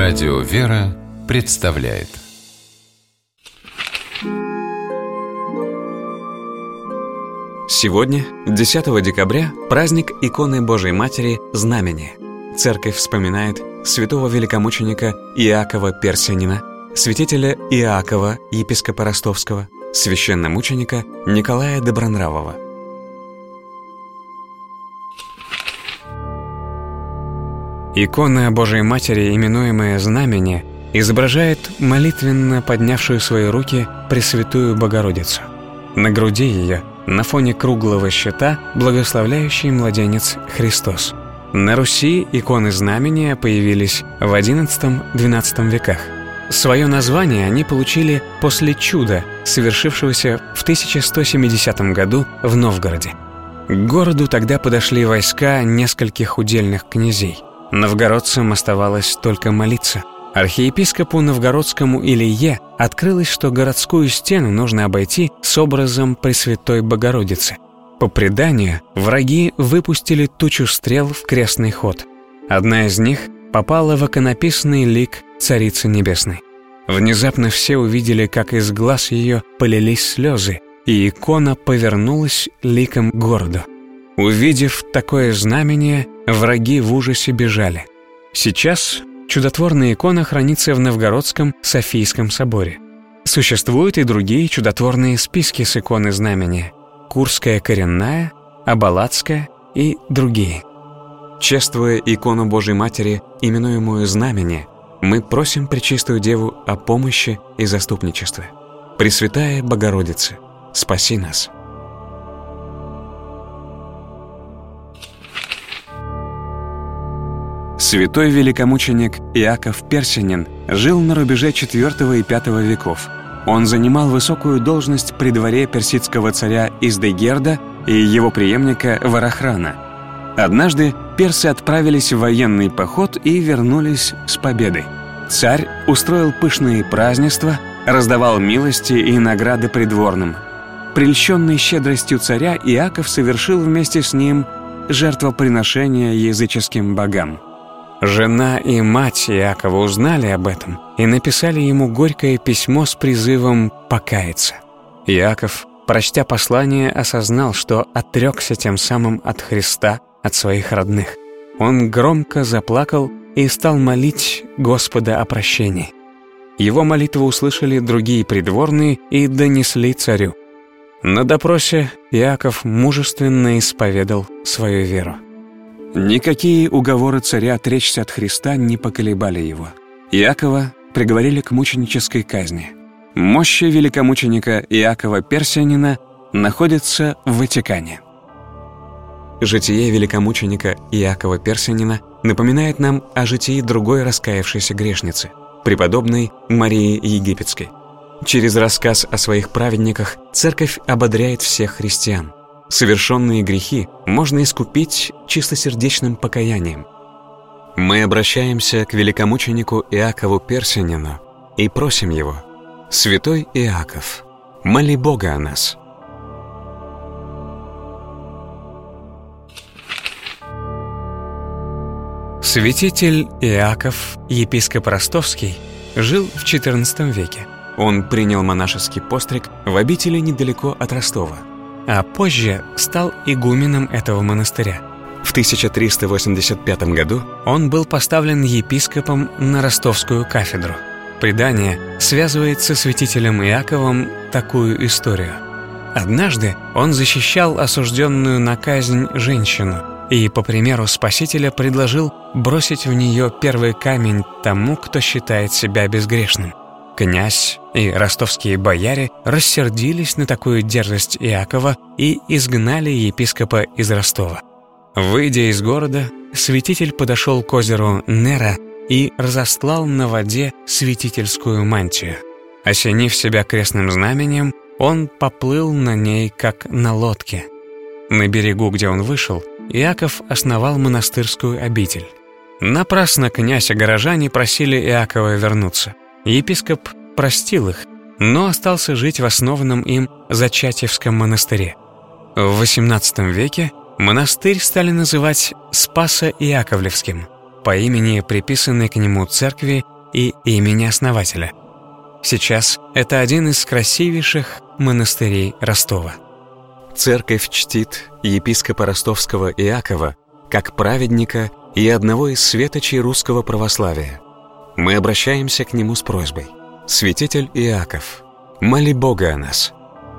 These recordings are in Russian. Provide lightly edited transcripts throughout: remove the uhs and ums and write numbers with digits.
Радио «Вера» представляет. Сегодня, 10 декабря, праздник иконы Божией Матери Знамение. Церковь вспоминает святого великомученика Иакова Персянина, святителя Иакова, епископа Ростовского, священномученика Николая Добронравова. Икона Божией Матери, именуемая Знамение, изображает молитвенно поднявшую свои руки Пресвятую Богородицу. На груди ее, на фоне круглого щита, благословляющий младенец Христос. На Руси иконы Знамения появились в XI-XII веках. Свое название они получили после чуда, совершившегося в 1170 году в Новгороде. К городу тогда подошли войска нескольких удельных князей. Новгородцам оставалось только молиться. Архиепископу новгородскому Илье открылось, что городскую стену нужно обойти с образом Пресвятой Богородицы. По преданию, враги выпустили тучу стрел в крестный ход. Одна из них попала в иконописный лик Царицы Небесной. Внезапно все увидели, как из глаз ее полились слезы, и икона повернулась ликом к городу. Увидев такое знамение, враги в ужасе бежали. Сейчас чудотворная икона хранится в Новгородском Софийском соборе. Существуют и другие чудотворные списки с иконы Знамения: Курская коренная, Абалацкая и другие. Чествуя икону Божией Матери, именуемую Знамение, мы просим Пречистую Деву о помощи и заступничестве. Пресвятая Богородица, спаси нас! Святой великомученик Иаков Персянин жил на рубеже IV и V веков. Он занимал высокую должность при дворе персидского царя Издегерда и его преемника Варахрана. Однажды персы отправились в военный поход и вернулись с победой. Царь устроил пышные празднества, раздавал милости и награды придворным. Прельщенный щедростью царя, Иаков совершил вместе с ним жертвоприношение языческим богам. Жена и мать Иакова узнали об этом и написали ему горькое письмо с призывом покаяться. Иаков, прочтя послание, осознал, что отрекся тем самым от Христа, от своих родных. Он громко заплакал и стал молить Господа о прощении. Его молитву услышали другие придворные и донесли царю. На допросе Иаков мужественно исповедал свою веру. Никакие уговоры царя отречься от Христа не поколебали его. Иакова приговорили к мученической казни. Мощи великомученика Иакова Персянина находятся в Ватикане. Житие великомученика Иакова Персянина напоминает нам о житии другой раскаявшейся грешницы, преподобной Марии Египетской. Через рассказ о своих праведниках Церковь ободряет всех христиан. Совершенные грехи можно искупить чистосердечным покаянием. Мы обращаемся к великомученику Иакову Персянину и просим его: «Святой Иаков, моли Бога о нас». Святитель Иаков, епископ Ростовский, жил в XIV веке. Он принял монашеский постриг в обители недалеко от Ростова, а позже стал игуменом этого монастыря. В 1385 году он был поставлен епископом на Ростовскую кафедру. Предание связывает со святителем Иаковом такую историю. Однажды он защищал осужденную на казнь женщину и, по примеру Спасителя, предложил бросить в нее первый камень тому, кто считает себя безгрешным. Князь и ростовские бояре рассердились на такую дерзость Иакова и изгнали епископа из Ростова. Выйдя из города, святитель подошел к озеру Нера и разостлал на воде святительскую мантию. Осенив себя крестным знамением, он поплыл на ней, как на лодке. На берегу, где он вышел, Иаков основал монастырскую обитель. Напрасно князь и горожане просили Иакова вернуться. Епископ простил их, но остался жить в основанном им Зачатьевском монастыре. В XVIII веке монастырь стали называть Спасо-Иаковлевским по имени приписанной к нему церкви и имени основателя. Сейчас это один из красивейших монастырей Ростова. Церковь чтит епископа ростовского Иакова как праведника и одного из светочей русского православия. Мы обращаемся к нему с просьбой: святитель Иаков, моли Бога о нас.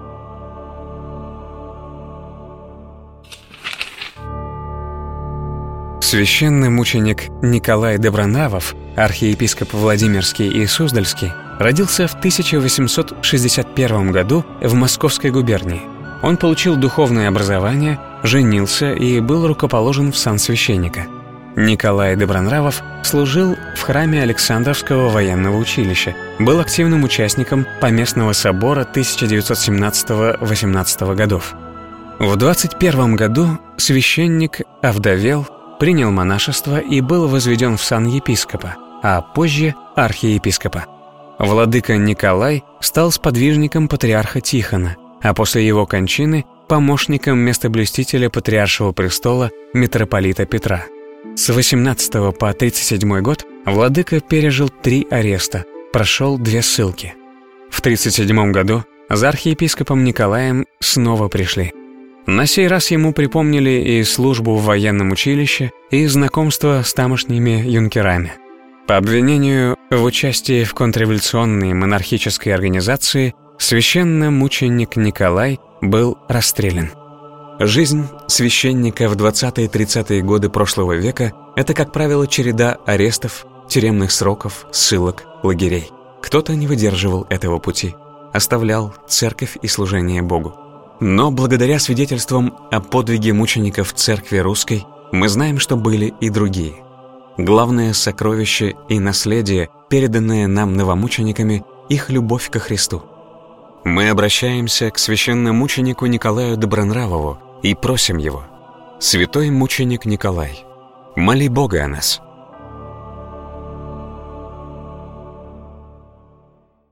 Священный мученик Николай Добронравов, архиепископ Владимирский и Суздальский, родился в 1861 году в Московской губернии. Он получил духовное образование, женился и был рукоположен в сан священника. Николай Добронравов служил в храме Александровского военного училища, был активным участником Поместного собора 1917-18 годов. В 21 году священник овдовел, принял монашество и был возведен в сан епископа, а позже архиепископа. Владыка Николай стал сподвижником патриарха Тихона, а после его кончины – помощником местоблюстителя Патриаршего престола митрополита Петра. С 18 по 37 год владыка пережил 3 ареста, прошел 2 ссылки. В 37 году за архиепископом Николаем снова пришли. На сей раз ему припомнили и службу в военном училище, и знакомство с тамошними юнкерами. По обвинению в участии в контрреволюционной монархической организации священномученик Николай был расстрелян. Жизнь священника в 20-30-е годы прошлого века – это, как правило, череда арестов, тюремных сроков, ссылок, лагерей. Кто-то не выдерживал этого пути, оставлял церковь и служение Богу. Но благодаря свидетельствам о подвиге мучеников Церкви Русской мы знаем, что были и другие. Главное сокровище и наследие, переданное нам новомучениками, их любовь ко Христу. Мы обращаемся к священномученику Николаю Добронравову и просим его: святой мученик Николай, моли Бога о нас.